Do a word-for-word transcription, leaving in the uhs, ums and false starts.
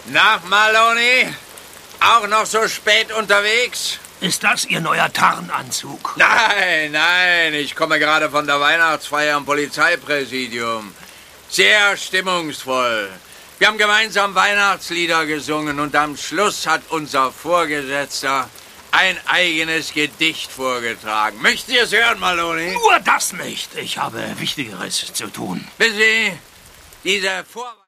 Na, Maloney? Auch noch so spät unterwegs? Ist das Ihr neuer Tarnanzug? Nein, nein, ich komme gerade von der Weihnachtsfeier im Polizeipräsidium. Sehr stimmungsvoll. Wir haben gemeinsam Weihnachtslieder gesungen und am Schluss hat unser Vorgesetzter ein eigenes Gedicht vorgetragen. Möchten Sie es hören, Maloney? Nur das nicht. Ich habe Wichtigeres zu tun. Wissen Sie, diese Vor